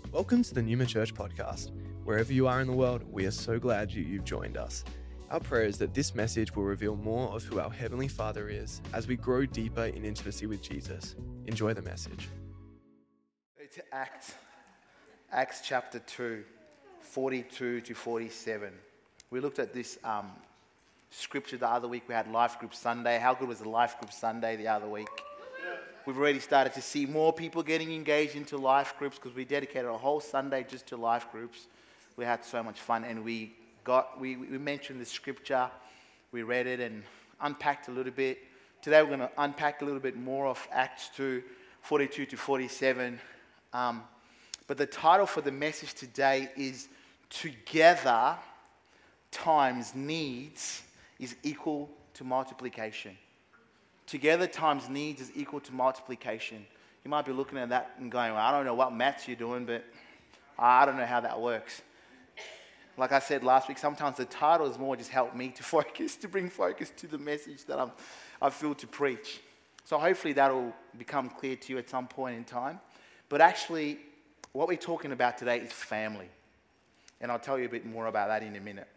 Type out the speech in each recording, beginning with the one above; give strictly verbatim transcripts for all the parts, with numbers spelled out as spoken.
Welcome to the Numa Church podcast. Wherever you are in the world, we are so glad you, you've joined us. Our prayer is that this message will reveal more of who our Heavenly Father is as we grow deeper in intimacy with Jesus. Enjoy the message. Go to Acts, Acts chapter two, forty-two to forty-seven. We looked at this um, scripture the other week. We had Life Group Sunday. How good was the Life Group Sunday the other week? We've already started to see more people getting engaged into life groups because we dedicated a whole Sunday just to life groups. We had so much fun, and we got we, we mentioned the scripture, we read it and unpacked a little bit. Today we're going to unpack a little bit more of Acts two, forty-two to forty-seven. Um, but the title for the message today is Together times needs is equal to multiplication. Together times needs is equal to multiplication. You might be looking at that and going, well, I don't know what maths you're doing, but I don't know how that works. Like I said last week, sometimes the title is more just help me to focus, to bring focus to the message that I'm, I feel to preach. So hopefully that will become clear to you at some point in time. But actually, what we're talking about today is family. And I'll tell you a bit more about that in a minute.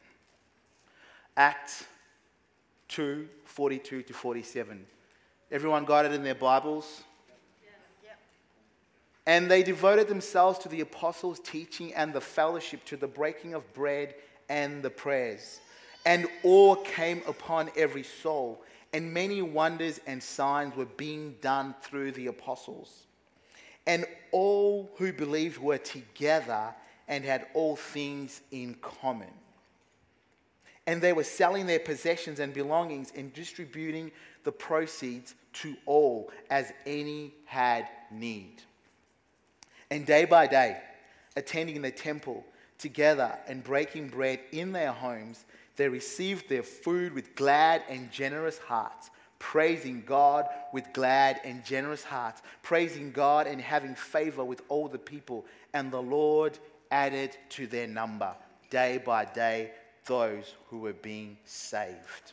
Acts two, forty-two to forty-seven. Everyone got it in their Bibles? Yeah. Yep. And they devoted themselves to the apostles' teaching and the fellowship, to the breaking of bread and the prayers. And awe came upon every soul, and many wonders and signs were being done through the apostles. And all who believed were together and had all things in common. And they were selling their possessions and belongings and distributing the proceeds to all as any had need. And day by day, attending the temple together and breaking bread in their homes, they received their food with glad and generous hearts, praising God with glad and generous hearts, praising God and having favor with all the people. And the Lord added to their number day by day those who were being saved.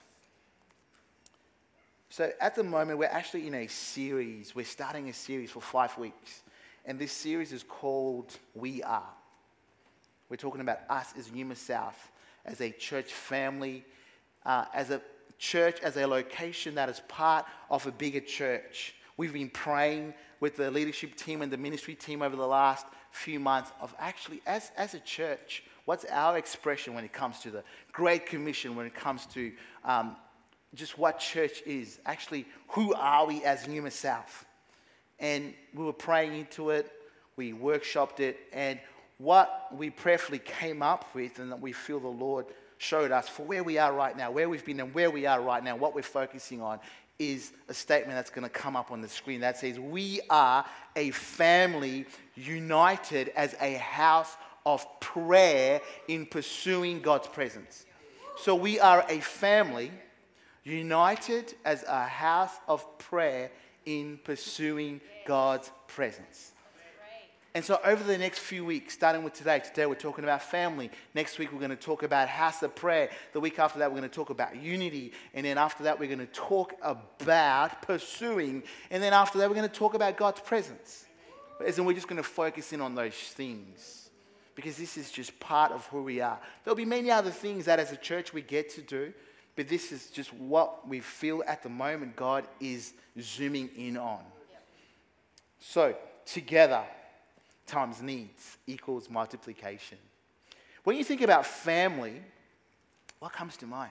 So at the moment, we're actually in a series. We're starting a series for five weeks. And this series is called We Are. We're talking about us as Numa South, as a church family, uh, as a church, as a location that is part of a bigger church. We've been praying with the leadership team and the ministry team over the last few months of actually, as, as a church, what's our expression when it comes to the Great Commission, when it comes to um, just what church is? Actually, who are we as Numa South? And we were praying into it, we workshopped it, and what we prayerfully came up with and that we feel the Lord showed us for where we are right now, where we've been and where we are right now, what we're focusing on is a statement that's going to come up on the screen that says, we are a family united as a house of prayer in pursuing God's presence. So we are a family united as a house of prayer in pursuing God's presence. And so over the next few weeks, starting with today, today we're talking about family. Next week we're going to talk about house of prayer. The week after that we're going to talk about unity. And then after that we're going to talk about pursuing. And then after that we're going to talk about God's presence. And we're just going to focus in on those things, because this is just part of who we are. There'll be many other things that as a church we get to do, but this is just what we feel at the moment God is zooming in on. Yep. So, together times needs equals multiplication. When you think about family, what comes to mind?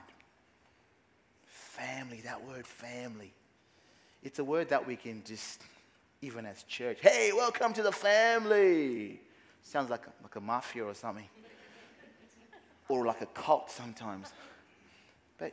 Family, that word family. It's a word that we can just, even as church, hey, welcome to the family. Sounds like a, like a mafia or something. Or like a cult sometimes. But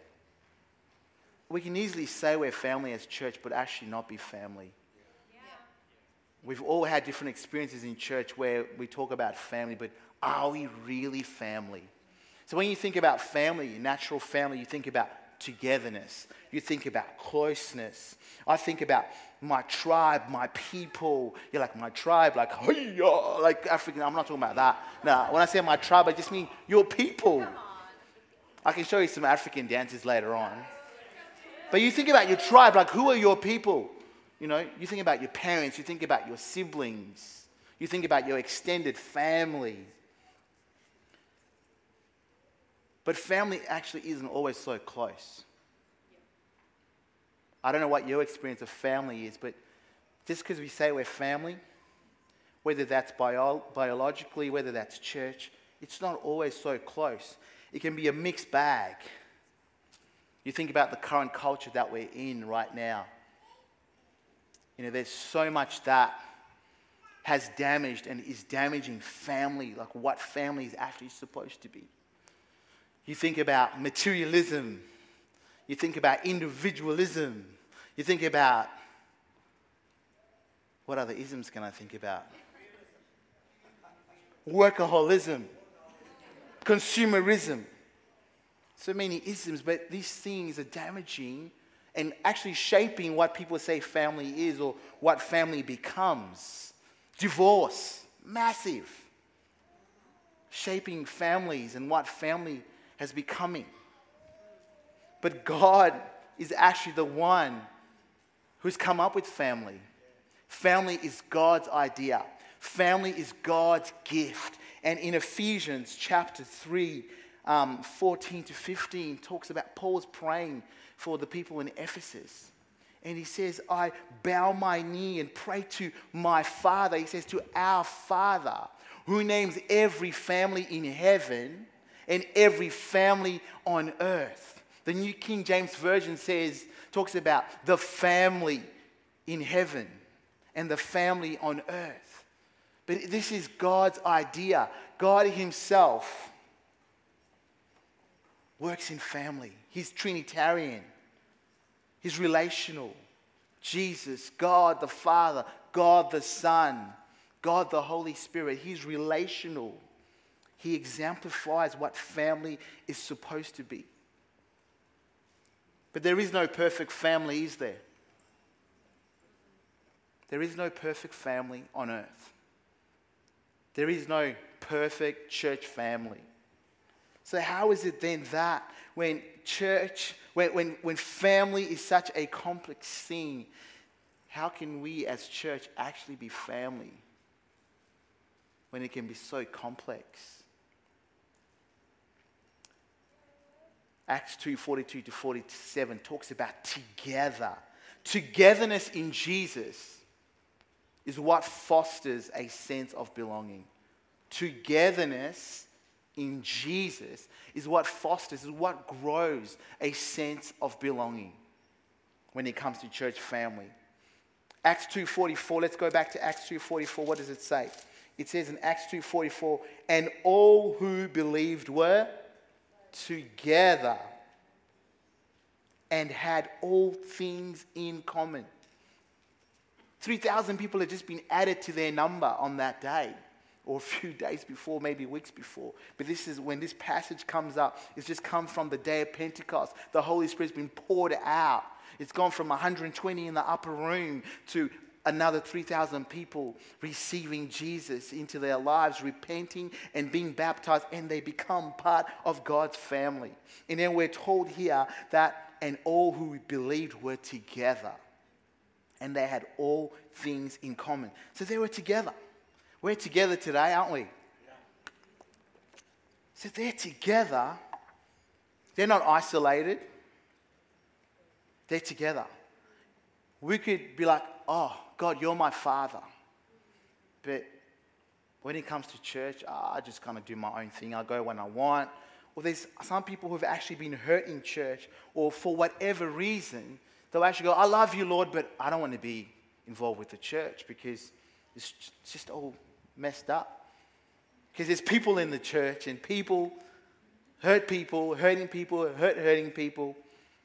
we can easily say we're family as church, but actually not be family. Yeah. We've all had different experiences in church where we talk about family, but are we really family? So when you think about family, natural family, you think about togetherness. You think about closeness. I think about my tribe, my people. You're like, my tribe, like, hey-ya, like African. I'm not talking about that. No, when I say my tribe, I just mean your people. I can show you some African dances later on. But you think about your tribe, like, who are your people? You know, you think about your parents, you think about your siblings, You think about your extended family. But family actually isn't always so close. I don't know what your experience of family is, but just because we say we're family, whether that's bio- biologically, whether that's church, it's not always so close. It can be a mixed bag. You think about the current culture that we're in right now. You know, there's so much that has damaged and is damaging family, like what family is actually supposed to be. You think about materialism. You think about individualism. You think about, what other isms can I think about? Workaholism. Consumerism. So many isms, but these things are damaging and actually shaping what people say family is or what family becomes. Divorce, massive. Shaping families and what family has becoming. But God is actually the one who's come up with family. Family is God's idea. Family is God's gift. And in Ephesians chapter three, um, fourteen to fifteen, talks about Paul's praying for the people in Ephesus. And he says, I bow my knee and pray to my Father. He says, to our Father, who names every family in heaven and every family on earth. The New King James Version says, talks about the family in heaven and the family on earth. But this is God's idea. God himself works in family. He's Trinitarian. He's relational. Jesus, God the Father, God the Son, God the Holy Spirit. He's relational. He exemplifies what family is supposed to be. But there is no perfect family, is there? There is no perfect family on earth. There is no perfect church family. So how is it then that when church, when, when, when family is such a complex thing, how can we as church actually be family when it can be so complex? Acts two, forty-two to forty-seven talks about together. Togetherness in Jesus is what fosters a sense of belonging. Togetherness in Jesus is what fosters, is what grows a sense of belonging when it comes to church family. Acts two forty-four, let's go back to Acts two forty-four. What does it say? It says in Acts two forty-four, and all who believed were together and had all things in common. three thousand people had just been added to their number on that day, or a few days before, maybe weeks before. But this is when this passage comes up. It's just come from the day of Pentecost. The Holy Spirit's been poured out. It's gone from one hundred twenty in the upper room to another three thousand people receiving Jesus into their lives, repenting and being baptized, and they become part of God's family. And then we're told here that, and all who believed were together. And they had all things in common. So they were together. We're together today, aren't we? Yeah. So they're together. They're not isolated. They're together. We could be like, oh, God, you're my Father. But when it comes to church, oh, I just kind of do my own thing. I go when I want. Or there's some people who have actually been hurt in church, or for whatever reason, they'll actually go, I love you, Lord, but I don't want to be involved with the church because it's just all messed up. Because there's people in the church, and people hurt people, hurting people, hurt hurting people.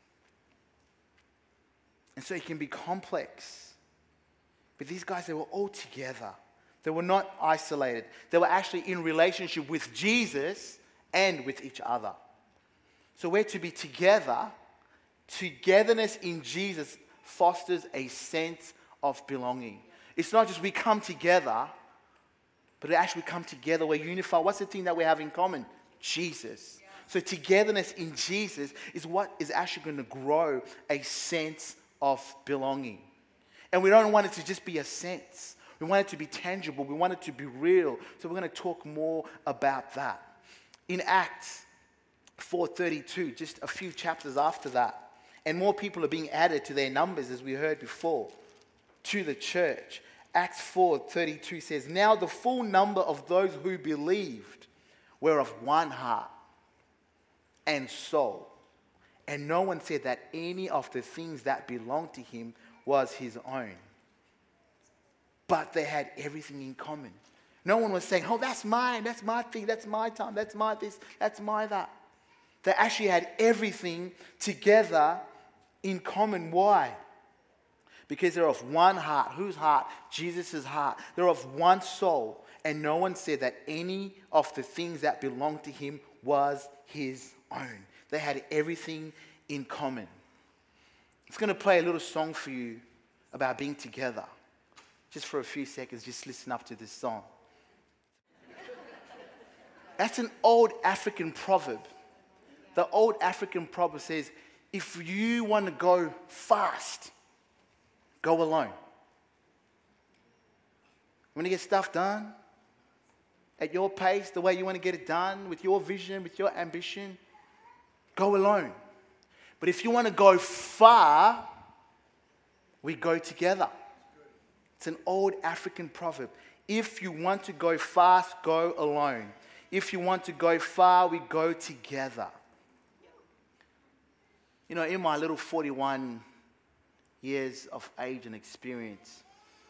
And so it can be complex. But these guys, they were all together. They were not isolated. They were actually in relationship with Jesus and with each other. So we're to be together. Togetherness in Jesus fosters a sense of belonging. It's not just we come together, but it actually come together. We're unified. What's the thing that we have in common? Jesus. Yeah. So togetherness in Jesus is what is actually going to grow a sense of belonging. And we don't want it to just be a sense. We want it to be tangible. We want it to be real. So we're going to talk more about that. In Acts four thirty-two, just a few chapters after that, and more people are being added to their numbers, as we heard before, to the church. Acts four thirty-two says, "Now the full number of those who believed were of one heart and soul. And no one said that any of the things that belonged to him was his own. But they had everything in common." No one was saying, "Oh, that's mine, that's my thing, that's my time, that's my this, that's my that." They actually had everything together in common. Why? Because they're of one heart. Whose heart? Jesus' heart. They're of one soul. And no one said that any of the things that belonged to him was his own. They had everything in common. It's going to play a little song for you about being together. Just for a few seconds, just listen up to this song. That's an old African proverb. The old African proverb says, if you want to go fast, go alone. You want to get stuff done at your pace, the way you want to get it done, with your vision, with your ambition, go alone. But if you want to go far, we go together. It's an old African proverb. If you want to go fast, go alone. If you want to go far, we go together. You know, in my little forty-one years of age and experience,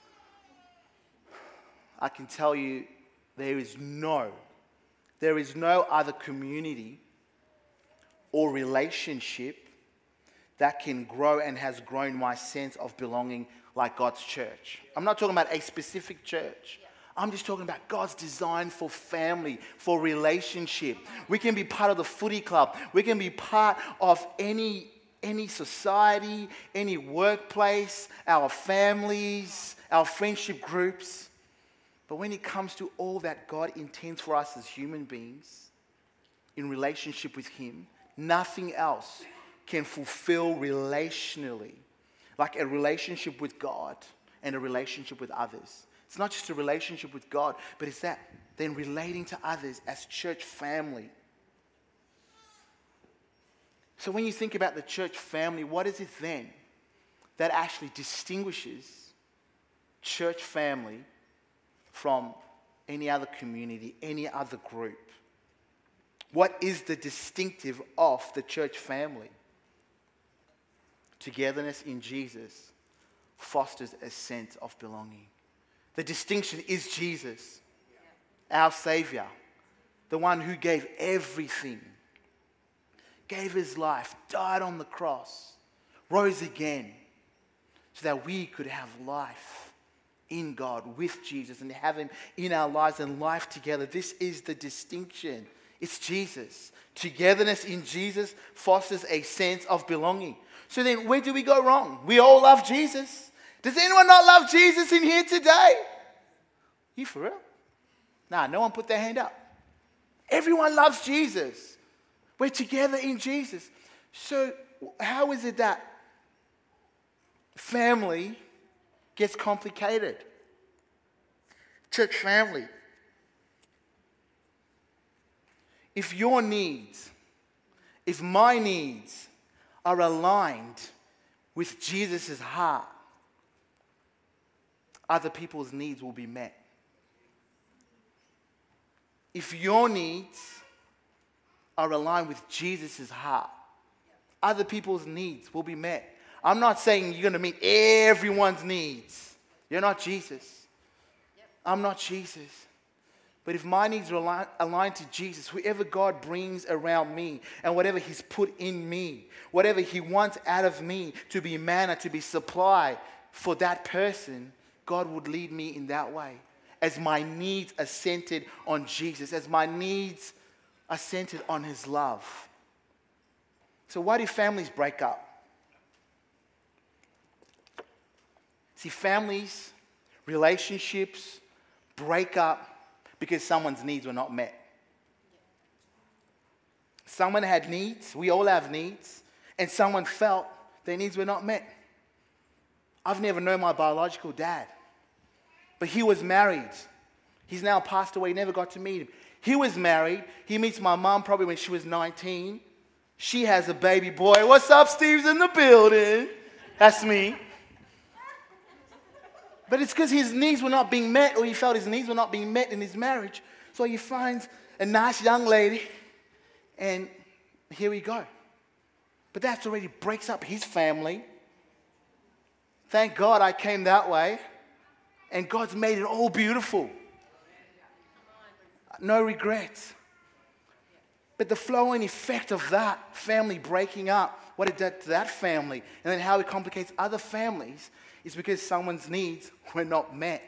I can tell you there is no, there is no other community or relationship that can grow and has grown my sense of belonging like God's church. I'm not talking about a specific church. I'm just talking about God's design for family, for relationship. We can be part of the footy club. We can be part of any, any society, any workplace, our families, our friendship groups. But when it comes to all that God intends for us as human beings, in relationship with Him, nothing else can fulfill relationally like a relationship with God and a relationship with others. It's not just a relationship with God, but it's that then relating to others as church family. So when you think about the church family, what is it then that actually distinguishes church family from any other community, any other group? What is the distinctive of the church family? Togetherness in Jesus fosters a sense of belonging. The distinction is Jesus, our Savior, the one who gave everything, gave His life, died on the cross, rose again, so that we could have life in God with Jesus and have Him in our lives and life together. This is the distinction. It's Jesus. Togetherness in Jesus fosters a sense of belonging. So then, where do we go wrong? We all love Jesus. Does anyone not love Jesus in here today? You for real? Nah, no one put their hand up. Everyone loves Jesus. We're together in Jesus. So how is it that family gets complicated? Church family. If your needs, if my needs are aligned with Jesus' heart, other people's needs will be met. If your needs are aligned with Jesus' heart, other people's needs will be met. I'm not saying you're going to meet everyone's needs. You're not Jesus. I'm not Jesus. But if my needs are aligned, aligned to Jesus, whoever God brings around me and whatever He's put in me, whatever He wants out of me to be manna, to be supply for that person, God would lead me in that way. As my needs are centered on Jesus, as my needs are centered on His love. So why do families break up? See, families, relationships break up because someone's needs were not met. Someone had needs, we all have needs, and someone felt their needs were not met. I've never known my biological dad. but he was married. He's now passed away, never got to meet him. He was married. He meets my mom probably when she was nineteen. She has a baby boy. What's up, Steve's in the building? That's me. But it's because his needs were not being met, or he felt his needs were not being met in his marriage. So he finds a nice young lady, and here we go. But that already breaks up his family. Thank God I came that way, and God's made it all beautiful. No regrets. But the flowing effect of that family breaking up, what it did to that family, and then how it complicates other families, is because someone's needs were not met.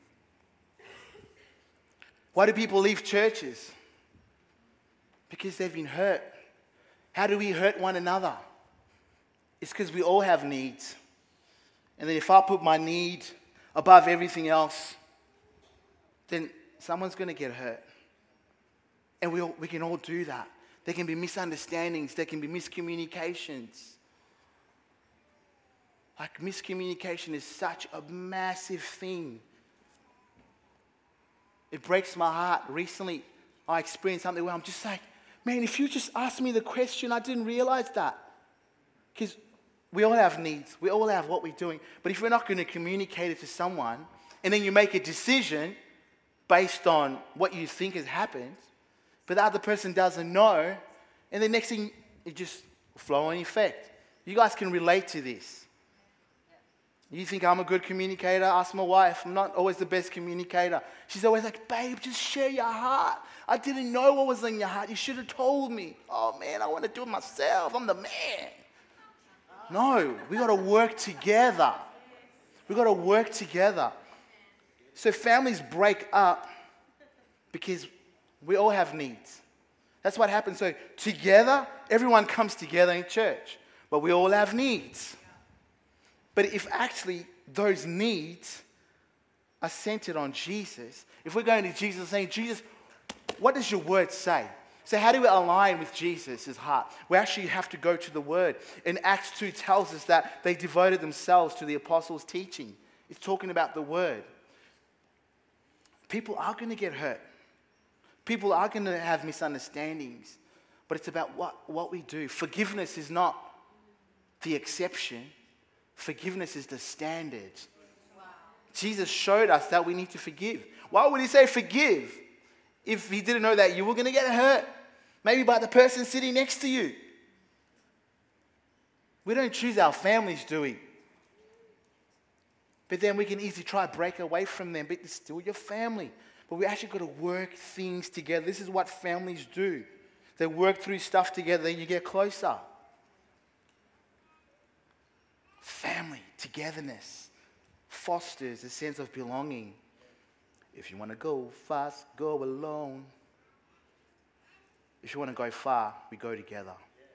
Why do people leave churches? Because they've been hurt. How do we hurt one another? It's because we all have needs. And then if I put my need above everything else, then someone's going to get hurt. And we all, we can all do that. There can be misunderstandings. There can be miscommunications. Like, miscommunication is such a massive thing. It breaks my heart. Recently, I experienced something where I'm just like, man, if you just asked me the question, I didn't realize that. Because we all have needs. We all have what we're doing. But if we're not going to communicate it to someone, and then you make a decision based on what you think has happened, but the other person doesn't know, and the next thing, it just flowing effect. You guys can relate to this. You think I'm a good communicator? Ask my wife. I'm not always the best communicator. She's always like, babe, just share your heart. I didn't know what was in your heart. You should have told me. Oh, man, I want to do it myself. I'm the man. No, we got to work together. We got to work together. So families break up because we all have needs. That's what happens. So together, everyone comes together in church, but we all have needs. But if actually those needs are centered on Jesus, if we're going to Jesus and saying, Jesus, what does your word say? So how do we align with Jesus' heart? We actually have to go to the word. And Acts two tells us that they devoted themselves to the apostles' teaching. It's talking about the word. People are going to get hurt. People are going to have misunderstandings. But it's about what, what we do. Forgiveness is not the exception. Forgiveness is the standard. Wow. Jesus showed us that we need to forgive. Why would he say forgive if he didn't know that you were going to get hurt? Maybe by the person sitting next to you. We don't choose our families, do we? But then we can easily try to break away from them, but it's still your family. But we actually got to work things together. This is what families do. They work through stuff together, then you get closer. Family, togetherness, fosters a sense of belonging. If you want to go fast, go alone. If you want to go far, we go together.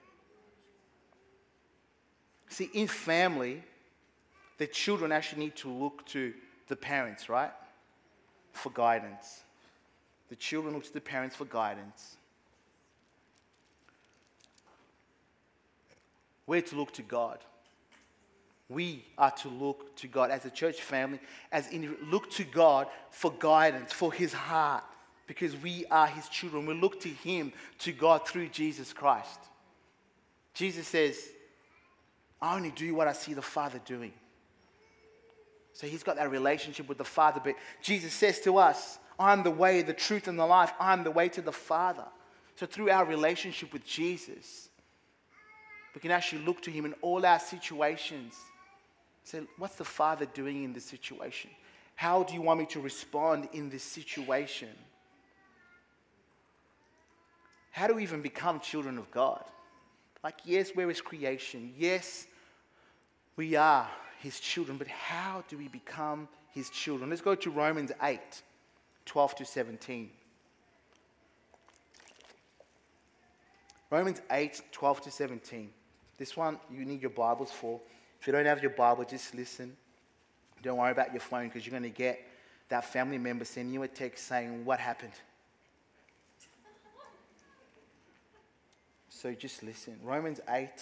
See, in family, the children actually need to look to the parents, right? For guidance. The children look to the parents for guidance. We're to look to God. We are to look to God as a church family, as in look to God for guidance, for his heart, because we are his children. We look to him, to God through Jesus Christ. Jesus says, I only do what I see the Father doing. So he's got that relationship with the Father. But Jesus says to us, I'm the way, the truth, and the life. I'm the way to the Father. So through our relationship with Jesus, we can actually look to him in all our situations. Say, what's the Father doing in this situation? How do you want me to respond in this situation? How do we even become children of God? Like, yes, we're his creation. Yes, we are his children. But how do we become his children? Let's go to Romans eight, twelve to seventeen. Romans eight, twelve to seventeen. This one you need your Bibles for. If you don't have your Bible, just listen. Don't worry about your phone, because you're going to get that family member sending you a text saying, what happened? So just listen. Romans eight,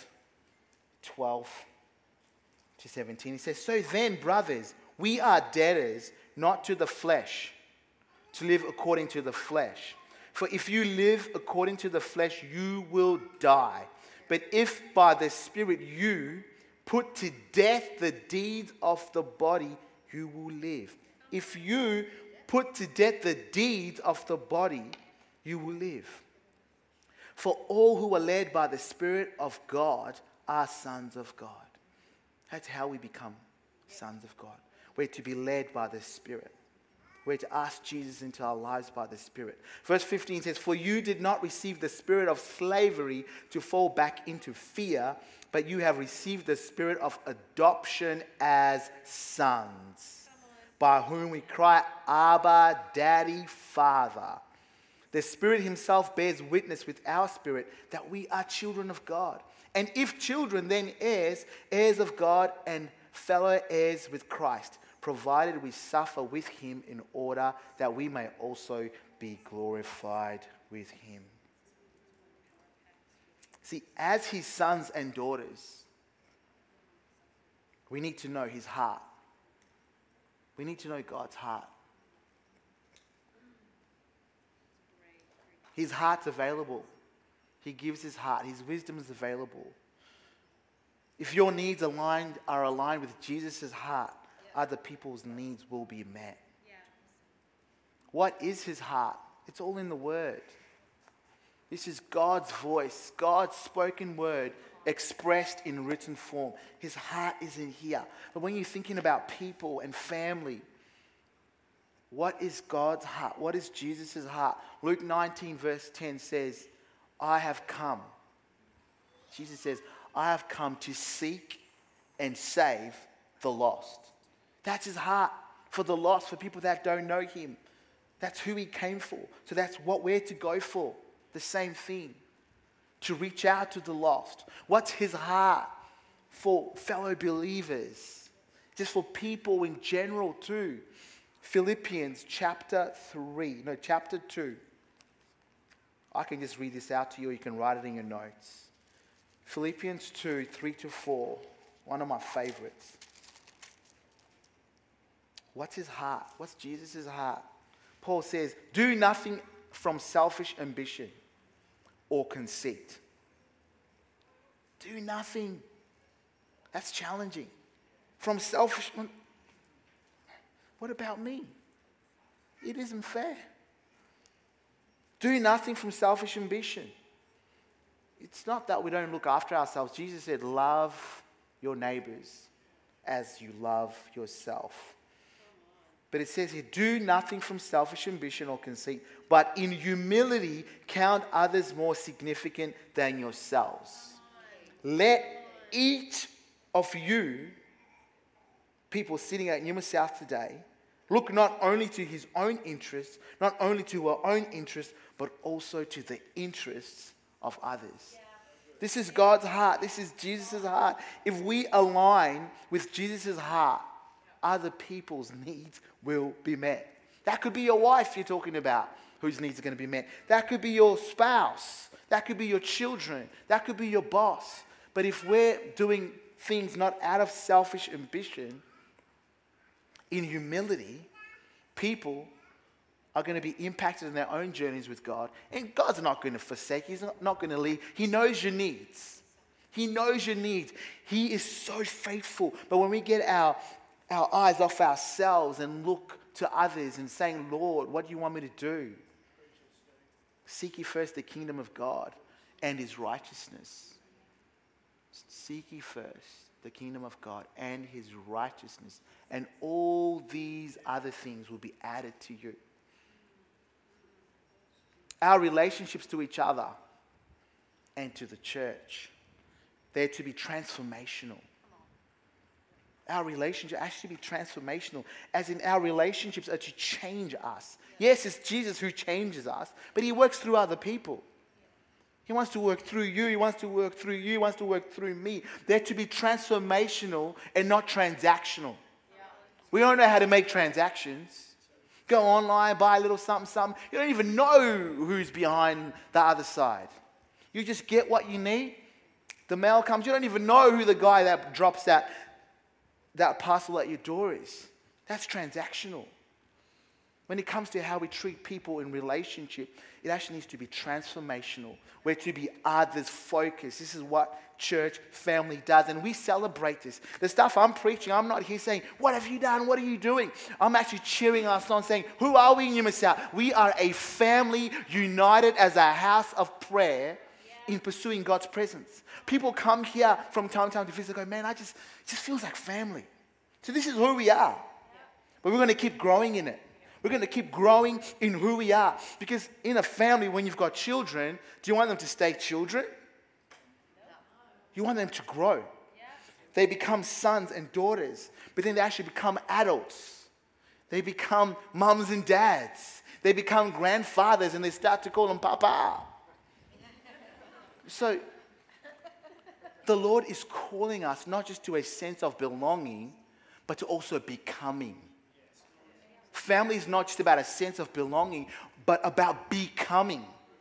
twelve to seventeen. It says, so then, brothers, we are debtors not to the flesh, to live according to the flesh. For if you live according to the flesh, you will die. But if by the Spirit you put to death the deeds of the body, you will live. If you put to death the deeds of the body, you will live. For all who are led by the Spirit of God are sons of God. That's how we become sons of God. We're to be led by the Spirit. We're to ask Jesus into our lives by the Spirit. Verse fifteen says, for you did not receive the spirit of slavery to fall back into fear, but you have received the spirit of adoption as sons, by whom we cry, Abba, Daddy, Father. The Spirit himself bears witness with our spirit that we are children of God. And if children, then heirs, heirs of God and fellow heirs with Christ, provided we suffer with him in order that we may also be glorified with him. See, as his sons and daughters, we need to know his heart. We need to know God's heart. His heart's available. He gives his heart. His wisdom is available. If your needs aligned are aligned with Jesus' heart, other people's needs will be met. Yeah. What is his heart? It's all in the Word. This is God's voice, God's spoken word expressed in written form. His heart is in here. But when you're thinking about people and family, what is God's heart? What is Jesus' heart? Luke nineteen verse ten says, I have come. Jesus says, I have come to seek and save the lost. That's his heart for the lost, for people that don't know him. That's who he came for. So that's what we're to go for. The same thing. To reach out to the lost. What's his heart for fellow believers? Just for people in general too. Philippians chapter three. No, chapter two. I can just read this out to you. You can write it in your notes. Philippians two, three to four. One of my favorites. What's his heart? What's Jesus' heart? Paul says, do nothing from selfish ambition or conceit. Do nothing. That's challenging. From selfish... What about me? It isn't fair. Do nothing from selfish ambition. It's not that we don't look after ourselves. Jesus said, love your neighbors as you love yourself. But it says here, do nothing from selfish ambition or conceit, but in humility count others more significant than yourselves. Let each of you, people sitting at Numa South today, look not only to his own interests, not only to our own interests, but also to the interests of others. This is God's heart. This is Jesus' heart. If we align with Jesus' heart, other people's needs will be met. That could be your wife you're talking about, whose needs are going to be met. That could be your spouse. That could be your children. That could be your boss. But if we're doing things not out of selfish ambition, in humility, people are going to be impacted in their own journeys with God. And God's not going to forsake. He's not, not going to leave. He knows your needs. He knows your needs. He is so faithful. But when we get our our eyes off ourselves and look to others and saying, Lord, what do you want me to do? Seek ye first the kingdom of God and his righteousness. Seek ye first the kingdom of God and his righteousness, and all these other things will be added to you. Our relationships to each other and to the church, they're to be transformational. Our relationship actually be transformational, as in our relationships are to change us. Yes, it's Jesus who changes us, but he works through other people. He wants to work through you. He wants to work through you. He wants to work through me. They're to be transformational and not transactional. We don't know how to make transactions. Go online, buy a little something, something. You don't even know who's behind the other side. You just get what you need. The mail comes. You don't even know who the guy that drops that, that parcel at your door is. That's transactional. When it comes to how we treat people in relationship, it actually needs to be transformational. We're to be others focused. This is what church family does. And we celebrate this. The stuff I'm preaching, I'm not here saying, what have you done? What are you doing? I'm actually cheering us on, saying, who are we in Yumasao? We are a family united as a house of prayer in pursuing God's presence. People come here from time to time to visit and go, man, I just, it just feels like family. So this is who we are. But we're going to keep growing in it. We're going to keep growing in who we are. Because in a family, when you've got children, do you want them to stay children? You want them to grow. They become sons and daughters. But then they actually become adults. They become mums and dads. They become grandfathers and they start to call them Papa. So the Lord is calling us not just to a sense of belonging, but to also becoming. Family is not just about a sense of belonging, but about becoming.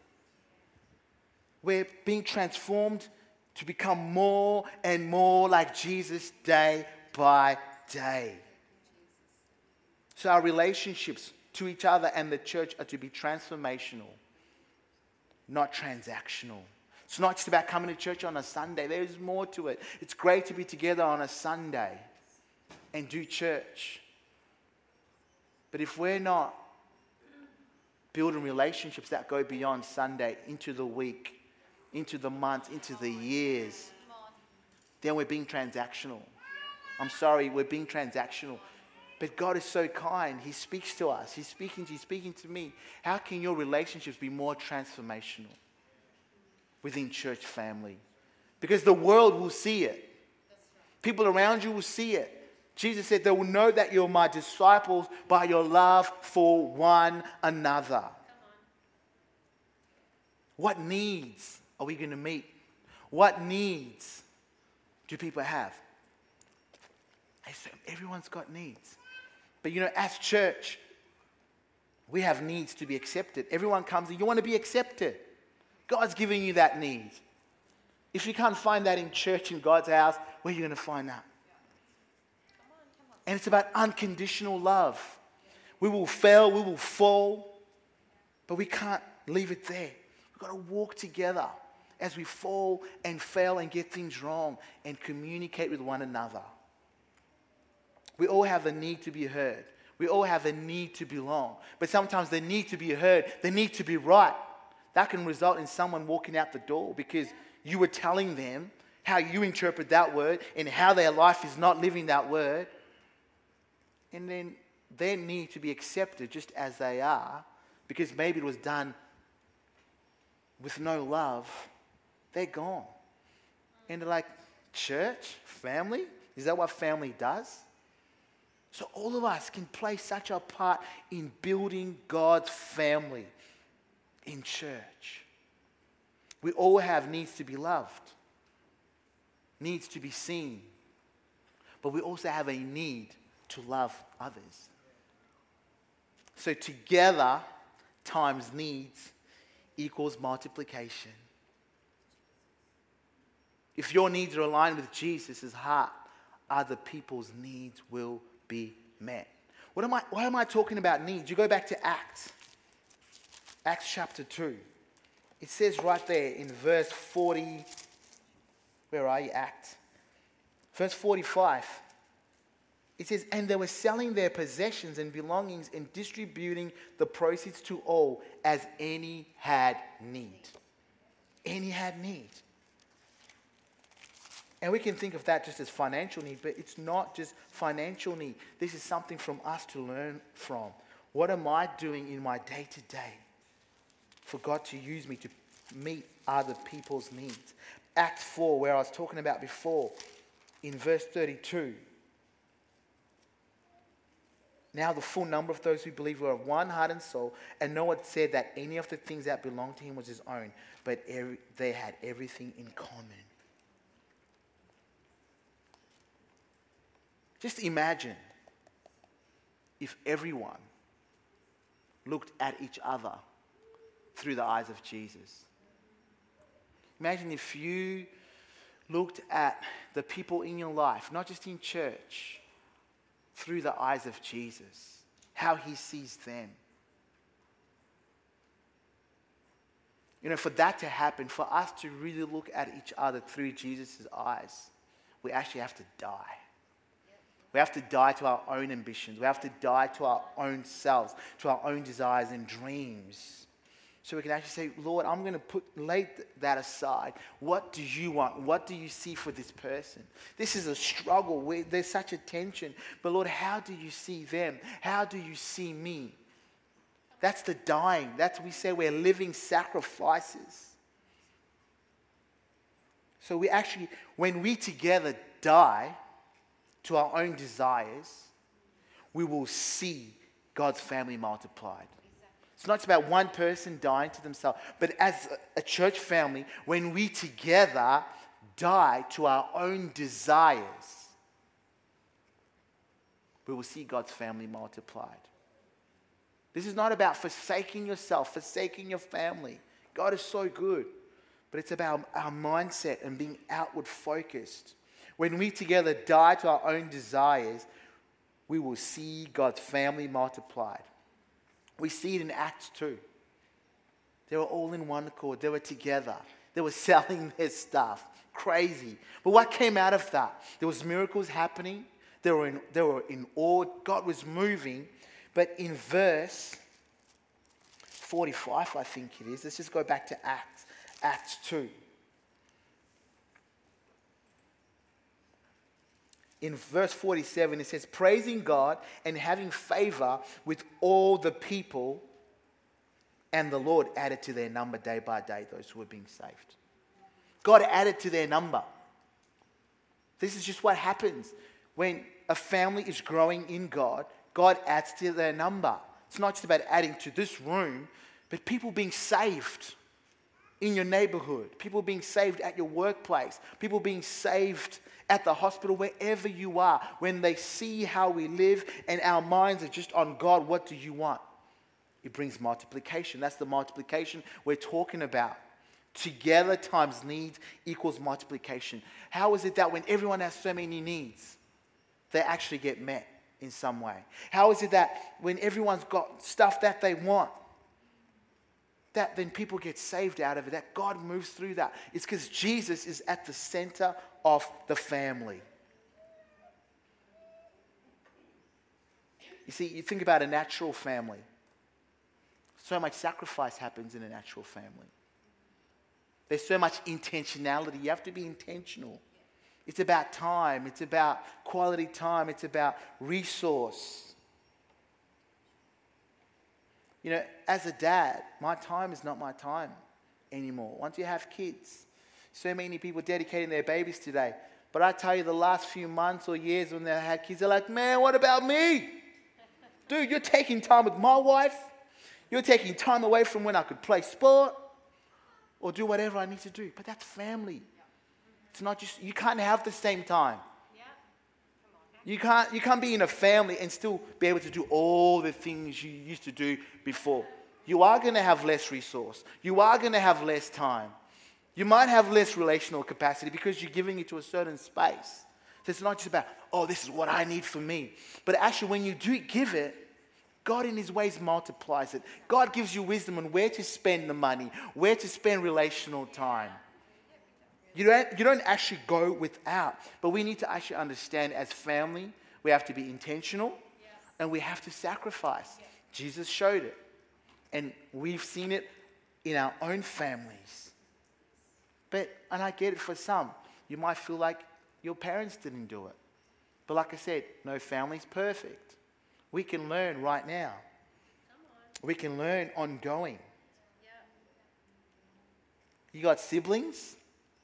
We're being transformed to become more and more like Jesus day by day. So our relationships to each other and the church are to be transformational, not transactional. It's not just about coming to church on a Sunday. There's more to it. It's great to be together on a Sunday and do church. But if we're not building relationships that go beyond Sunday, into the week, into the months, into the years, then we're being transactional. I'm sorry, we're being transactional. But God is so kind. He speaks to us. He's speaking to you, speaking to me. How can your relationships be more transformational within church family? Because the world will see it. People around you will see it. Jesus said, they will know that you're my disciples by your love for one another. What needs are we going to meet? What needs do people have? I say, everyone's got needs. But you know, as church, we have needs to be accepted. Everyone comes and you want to be accepted. God's giving you that need. If you can't find that in church, in God's house, where are you going to find that? And it's about unconditional love. We will fail, we will fall, but we can't leave it there. We've got to walk together as we fall and fail and get things wrong and communicate with one another. We all have a need to be heard. We all have a need to belong. But sometimes the need to be heard, the need to be right, that can result in someone walking out the door because you were telling them how you interpret that word and how their life is not living that word. And then they need to be accepted just as they are, because maybe it was done with no love. They're gone. And they're like, church, family? Is that what family does? So all of us can play such a part in building God's family in church. We all have needs to be loved, needs to be seen, but we also have a need to love others. So together times needs equals multiplication. If your needs are aligned with Jesus' heart, other people's needs will be met. What am I, why am I talking about needs? You go back to Acts. Acts chapter two. It says right there in verse forty. Where are you, Acts? Verse forty-five. It says, and they were selling their possessions and belongings and distributing the proceeds to all as any had need. Any had need. And we can think of that just as financial need, but it's not just financial need. This is something from us to learn from. What am I doing in my day-to-day for God to use me to meet other people's needs? Acts four, where I was talking about before, in verse thirty-two. Now the full number of those who believed were of one heart and soul, and no one said that any of the things that belonged to him was his own, but every, they had everything in common. Just imagine if everyone looked at each other through the eyes of Jesus. Imagine if you looked at the people in your life, not just in church, through the eyes of Jesus. how he sees them. You know, for that to happen, for us to really look at each other through Jesus' eyes, we actually have to die. We have to die to our own ambitions. We have to die to our own selves, to our own desires and dreams. So we can actually say, Lord, I'm going to put lay that aside. What do you want? What do you see for this person? This is a struggle. Where there's such a tension. But Lord, how do you see them? How do you see me? That's the dying. That's we say we're living sacrifices. So we actually, when we together die to our own desires, we will see God's family multiplied. It's not just about one person dying to themselves, but as a church family, when we together die to our own desires, we will see God's family multiplied. This is not about forsaking yourself, forsaking your family. God is so good. But it's about our mindset and being outward focused. When we together die to our own desires, we will see God's family multiplied. We see it in Acts two. They were all in one accord. They were together. They were selling their stuff. Crazy. But what came out of that? There was miracles happening. They were in, they were in awe. God was moving. But in verse forty-five, I think it is. Let's just go back to Acts. Acts two. In verse forty-seven, it says, praising God and having favor with all the people, and the Lord added to their number day by day those who were being saved. God added to their number. This is just what happens when a family is growing in God. God adds to their number. It's not just about adding to this room, but people being saved in your neighborhood, people being saved at your workplace, people being saved at the hospital, wherever you are. When they see how we live and our minds are just on God, what do you want? It brings multiplication. That's the multiplication we're talking about. Together times needs equals multiplication. How is it that when everyone has so many needs, they actually get met in some way? How is it that when everyone's got stuff that they want, that then people get saved out of it, that God moves through that? It's because Jesus is at the center of the family. You see, you think about a natural family. So much sacrifice happens in a natural family. There's so much intentionality. You have to be intentional. It's about time. It's about quality time. It's about resource. You know, as a dad, my time is not my time anymore. Once you have kids, so many people dedicating their babies today. But I tell you, the last few months or years when they had kids, they're like, man, what about me? Dude, you're taking time with my wife. You're taking time away from when I could play sport or do whatever I need to do. But that's family. It's not just, you can't have the same time. You can't, you can't be in a family and still be able to do all the things you used to do before. You are going to have less resource. You are going to have less time. You might have less relational capacity because you're giving it to a certain space. So it's not just about, oh, this is what I need for me. But actually, when you do give it, God in his ways multiplies it. God gives you wisdom on where to spend the money, where to spend relational time. You don't, you don't actually go without. But we need to actually understand as family, we have to be intentional, yes, and we have to sacrifice. Yes. Jesus showed it. And we've seen it in our own families. But, and I get it for some. You might feel like your parents didn't do it. But like I said, no family's perfect. We can learn right now. We can learn ongoing. Yeah. You got siblings?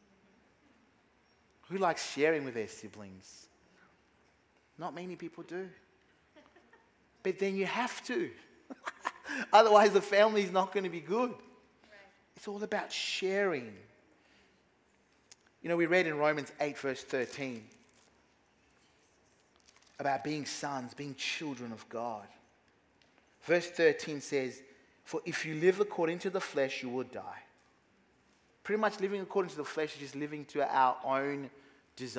Who likes sharing with their siblings? Not many people do. But then you have to. Otherwise, the family is not going to be good. Right. It's all about sharing. You know, we read in Romans eight, verse thirteen, about being sons, being children of God. Verse thirteen says, for if you live according to the flesh, you will die. Pretty much living according to the flesh is just living to our own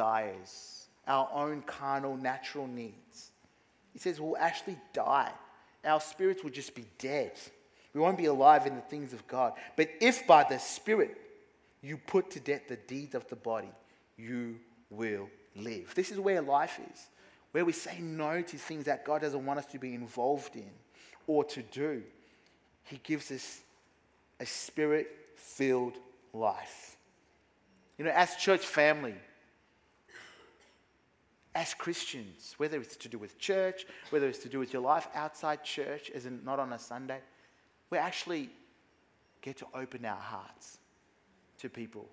desires, our own carnal, natural needs. He says we'll actually die our spirits will just be dead. We won't be alive in the things of God. But if by the Spirit you put to death the deeds of the body, you will live. This is where life is, where we say no to things that God doesn't want us to be involved in or to do. He gives us a Spirit-filled life. You know, as church family, as Christians, whether it's to do with church, whether it's to do with your life outside church, as in not on a Sunday, we actually get to open our hearts to people.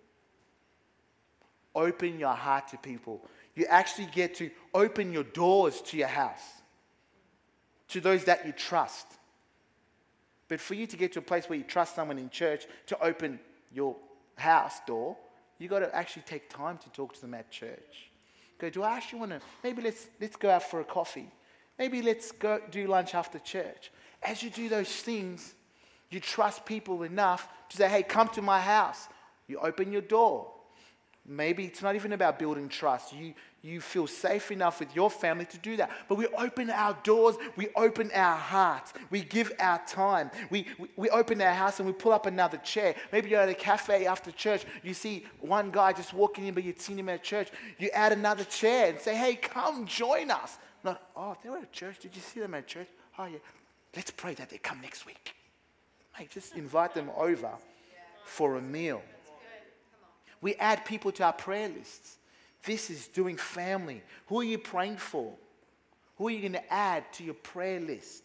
Open your heart to people. You actually get to open your doors to your house, to those that you trust. But for you to get to a place where you trust someone in church to open your house door, you've got to actually take time to talk to them at church. Go, do I actually want to, maybe let's let's go out for a coffee. Maybe let's go do lunch after church. As you do those things, you trust people enough to say, hey, come to my house. You open your door. Maybe it's not even about building trust. You, you feel safe enough with your family to do that. But we open our doors. We open our hearts. We give our time. We, we, we open our house and we pull up another chair. Maybe you're at a cafe after church. You see one guy just walking in, but you'd seen him at church. You add another chair and say, hey, come join us. Not, oh, they were at church. Did you see them at church? Oh, yeah. Let's pray that they come next week. Mate, just invite them over for a meal. We add people to our prayer lists. This is doing family. Who are you praying for? Who are you going to add to your prayer list?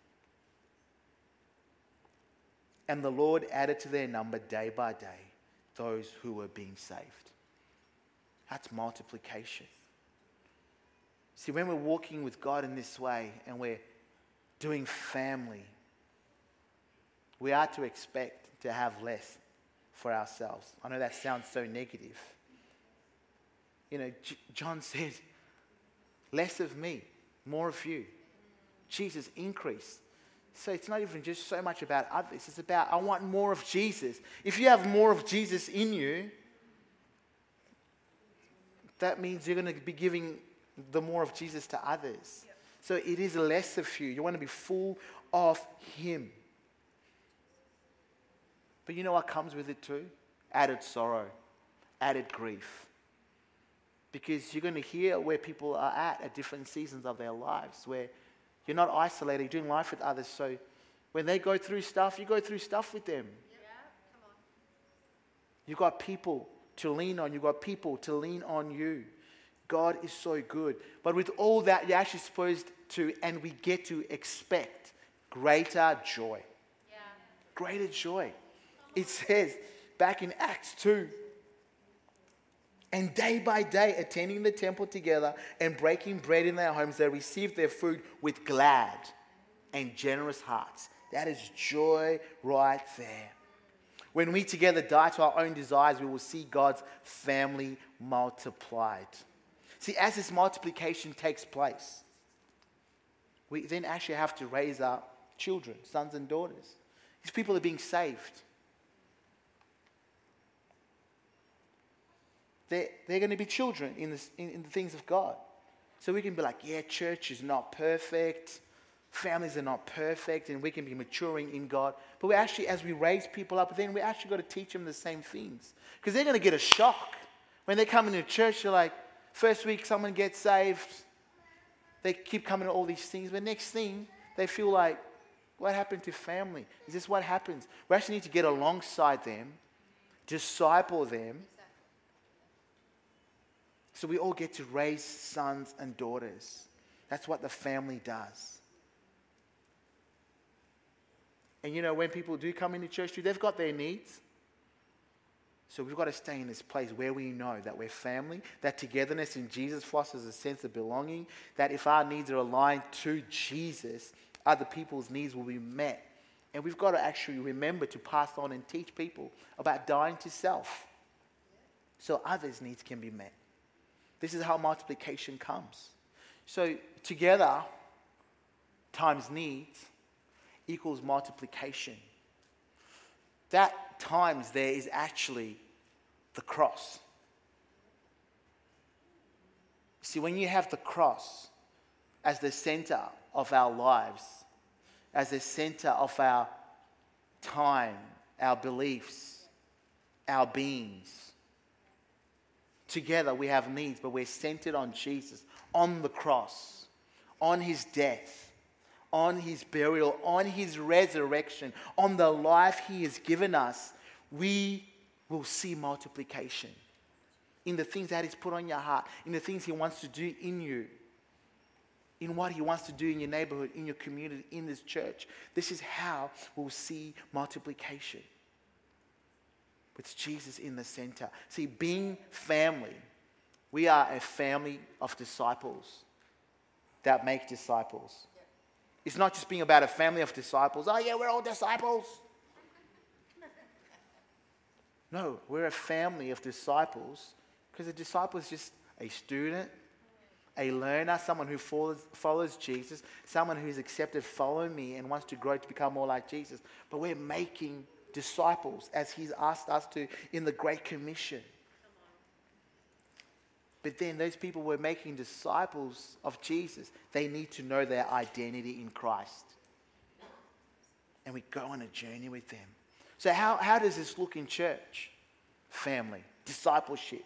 And the Lord added to their number day by day those who were being saved. That's multiplication. See, when we're walking with God in this way and we're doing family, we are to expect to have less for ourselves. I know that sounds so negative. You know, J- John said, less of me, more of you. Jesus increased. So it's not even just so much about others. It's about, I want more of Jesus. If you have more of Jesus in you, that means you're going to be giving the more of Jesus to others. Yep. So it is less of you. You want to be full of Him. But you know what comes with it too? Added sorrow, added grief. Because you're going to hear where people are at at different seasons of their lives, where you're not isolated, you're doing life with others. So when they go through stuff, you go through stuff with them. Yeah, come on. You've got people to lean on. You've got people to lean on you. God is so good. But with all that, you're actually supposed to, and we get to expect greater joy. Yeah. Greater joy. It says back in Acts two, and day by day attending the temple together and breaking bread in their homes, they received their food with glad and generous hearts. That is joy right there. When we together die to our own desires, we will see God's family multiplied. See, as this multiplication takes place, we then actually have to raise up children, sons and daughters. These people are being saved. They're, they're going to be children in, this, in, in the things of God. So we can be like, yeah, church is not perfect. Families are not perfect. And we can be maturing in God. But we actually, as we raise people up, then we actually got to teach them the same things. Because they're going to get a shock. When they come into church, they're like, first week someone gets saved. They keep coming to all these things. But next thing, they feel like, what happened to family? Is this what happens? We actually need to get alongside them, disciple them, so we all get to raise sons and daughters. That's what the family does. And you know, when people do come into church, they've got their needs. So we've got to stay in this place where we know that we're family, that togetherness in Jesus fosters a sense of belonging, that if our needs are aligned to Jesus, other people's needs will be met. And we've got to actually remember to pass on and teach people about dying to self so others' needs can be met. This is how multiplication comes. So together times needs equals multiplication. That times there is actually the cross. See, when you have the cross as the center of our lives, as the center of our time, our beliefs, our beings. Together we have needs, but we're centered on Jesus, on the cross, on his death, on his burial, on his resurrection, on the life he has given us. We will see multiplication in the things that he's put on your heart, in the things he wants to do in you, in what he wants to do in your neighborhood, in your community, in this church. This is how we'll see multiplication, with Jesus in the center. See, being family, we are a family of disciples that make disciples. It's not just being about a family of disciples. Oh yeah, we're all disciples. No, we're a family of disciples because a disciple is just a student, a learner, someone who follows, follows Jesus, someone who's accepted, follow me, and wants to grow to become more like Jesus. But we're making disciples as he's asked us to in the Great Commission. But then those people who are making disciples of Jesus, they need to know their identity in Christ. And we go on a journey with them. So how, how does this look in church? Family, discipleship.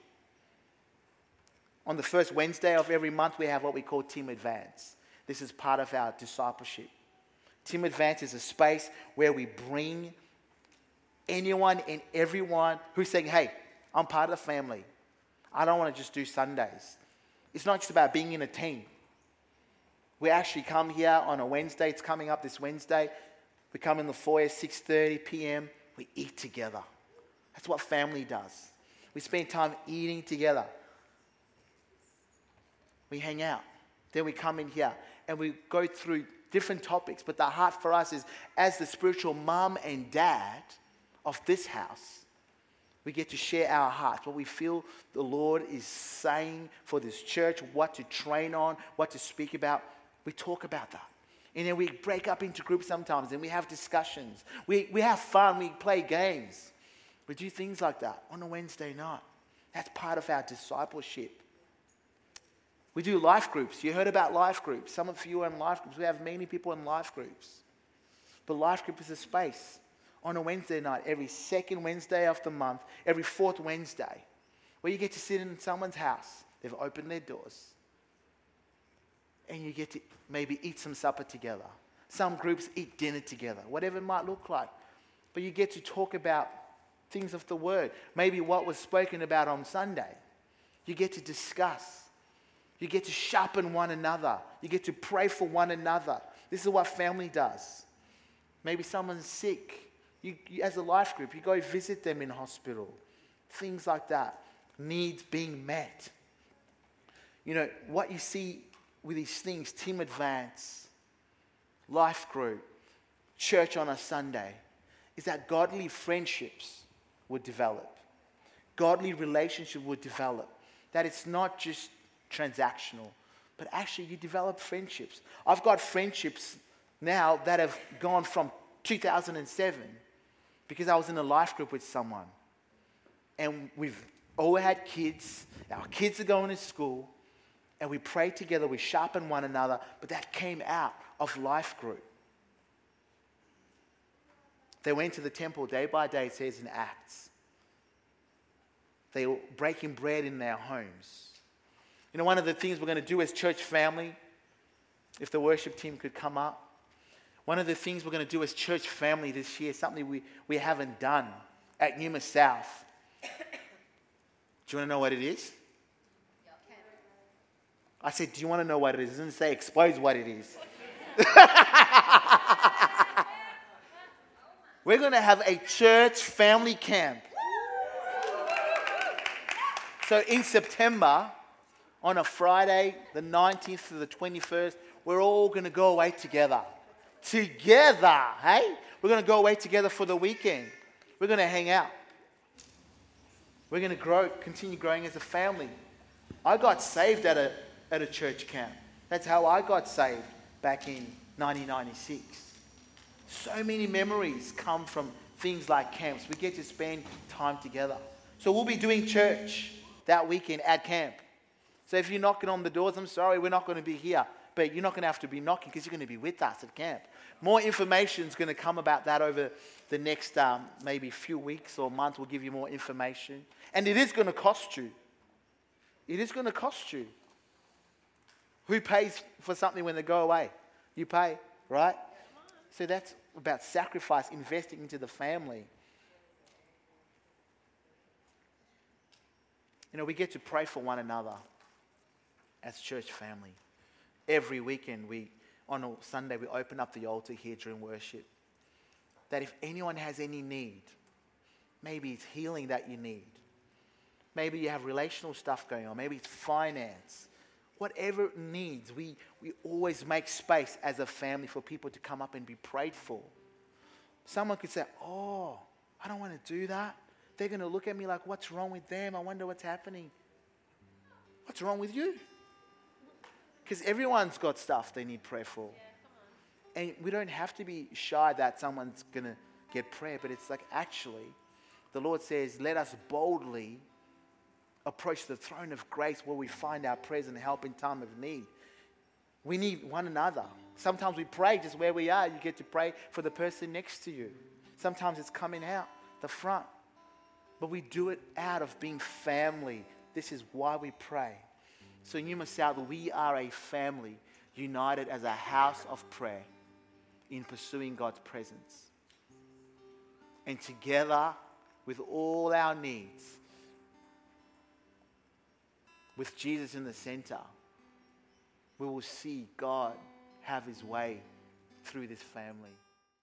On the first Wednesday of every month, we have what we call Team Advance. This is part of our discipleship. Team Advance is a space where we bring anyone and everyone who's saying, hey, I'm part of the family. I don't want to just do Sundays. It's not just about being in a team. We actually come here on a Wednesday. It's coming up this Wednesday. We come in the foyer, six thirty p.m. We eat together. That's what family does. We spend time eating together. We hang out. Then we come in here and we go through different topics. But the heart for us is, as the spiritual mom and dad of this house, we get to share our hearts, what we feel the Lord is saying for this church, what to train on, what to speak about. We talk about that. And then we break up into groups sometimes and we have discussions. We, we have fun. We play games. We do things like that on a Wednesday night. That's part of our discipleship. We do life groups. You heard about life groups. Some of you are in life groups. We have many people in life groups. But life group is a space on a Wednesday night, every second Wednesday of the month, every fourth Wednesday, where you get to sit in someone's house. They've opened their doors. And you get to maybe eat some supper together. Some groups eat dinner together, whatever it might look like. But you get to talk about things of the Word. Maybe what was spoken about on Sunday. You get to discuss. You get to sharpen one another. You get to pray for one another. This is what family does. Maybe someone's sick. You, you, as a life group, you go visit them in hospital. Things like that. Needs being met. You know, what you see with these things, Team Advance, life group, church on a Sunday, is that godly friendships would develop. Godly relationship would develop. That it's not just transactional, but actually you develop friendships. I've got friendships now that have gone from two thousand seven because I was in a life group with someone. And we've all had kids. Our kids are going to school. And we pray together, we sharpen one another, but that came out of life group. They went to the temple day by day, it says in Acts. They were breaking bread in their homes. You know, one of the things we're going to do as church family, if the worship team could come up, one of the things we're going to do as church family this year, something we, we haven't done at Numa South. Do you want to know what it is? I said, do you want to know what it is? It doesn't say expose what it is. We're going to have a church family camp. So in September, on a Friday, the nineteenth to the twenty-first, we're all going to go away together. Together, hey? We're going to go away together for the weekend. We're going to hang out. We're going to grow, continue growing as a family. I got saved at a at a church camp. That's how I got saved back in nineteen ninety-six. So many memories come from things like camps. We get to spend time together. So we'll be doing church that weekend at camp. So if you're knocking on the doors, I'm sorry, we're not going to be here. but you're not going to have to be knocking because you're going to be with us at camp. More information is going to come about that over the next um, maybe few weeks or months. We'll give you more information. And it is going to cost you. It is going to cost you. Who pays for something when they go away? You pay, right? So that's about sacrifice, investing into the family. You know, we get to pray for one another as church family. Every weekend, we on a Sunday, we open up the altar here during worship. That if anyone has any need, maybe it's healing that you need. Maybe you have relational stuff going on. Maybe it's finance. Whatever it needs, we, we always make space as a family for people to come up and be prayed for. Someone could say, oh, I don't want to do that. They're going to look at me like, what's wrong with them? I wonder what's happening. What's wrong with you? Because everyone's got stuff they need prayer for. Yeah, and we don't have to be shy that someone's going to get prayer, but it's like actually, the Lord says, let us boldly approach the throne of grace where we find our prayers and help in time of need. We need one another. Sometimes we pray just where we are. You get to pray for the person next to you. Sometimes it's coming out the front. But we do it out of being family. This is why we pray. So Numa South, we are a family united as a house of prayer in pursuing God's presence. And together with all our needs, with Jesus in the center, we will see God have his way through this family.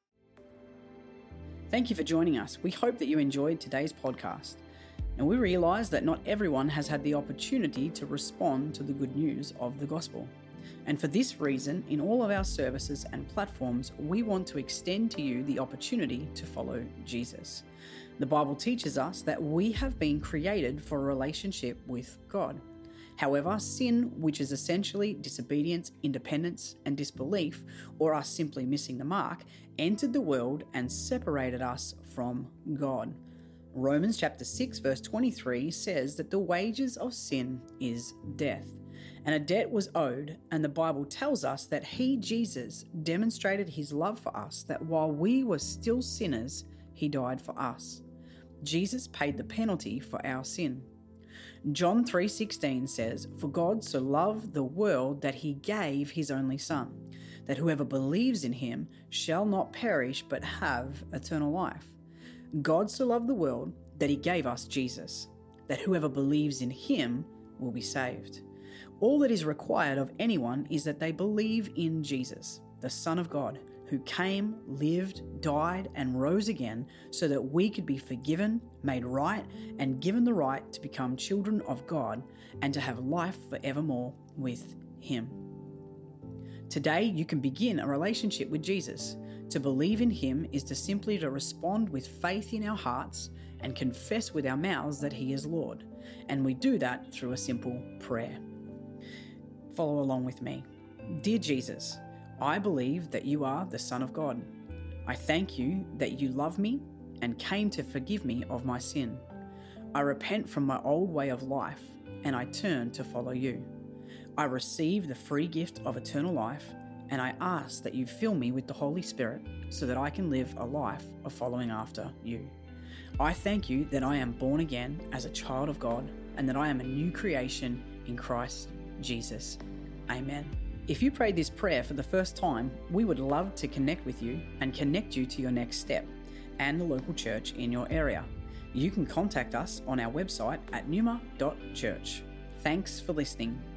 Thank you for joining us. We hope that you enjoyed today's podcast. And we realise that not everyone has had the opportunity to respond to the good news of the gospel. And for this reason, in all of our services and platforms, we want to extend to you the opportunity to follow Jesus. The Bible teaches us that we have been created for a relationship with God. However, sin, which is essentially disobedience, independence, and disbelief, or us simply missing the mark, entered the world and separated us from God. Romans chapter six verse twenty-three says that the wages of sin is death. And a debt was owed, and the Bible tells us that he, Jesus, demonstrated his love for us, that while we were still sinners, he died for us. Jesus paid the penalty for our sin. John three sixteen says, "For God so loved the world that he gave his only Son, that whoever believes in him shall not perish but have eternal life." God so loved the world that he gave us Jesus, that whoever believes in him will be saved. All that is required of anyone is that they believe in Jesus, the Son of God, who came, lived, died, and rose again so that we could be forgiven, made right, and given the right to become children of God and to have life forevermore with him. Today, you can begin a relationship with Jesus. To believe in him is to simply to respond with faith in our hearts and confess with our mouths that he is Lord. And we do that through a simple prayer. Follow along with me. Dear Jesus, I believe that you are the Son of God. I thank you that you love me and came to forgive me of my sin. I repent from my old way of life and I turn to follow you. I receive the free gift of eternal life and I ask that you fill me with the Holy Spirit so that I can live a life of following after you. I thank you that I am born again as a child of God and that I am a new creation in Christ Jesus. Amen. If you prayed this prayer for the first time, we would love to connect with you and connect you to your next step and the local church in your area. You can contact us on our website at numa dot church. Thanks for listening.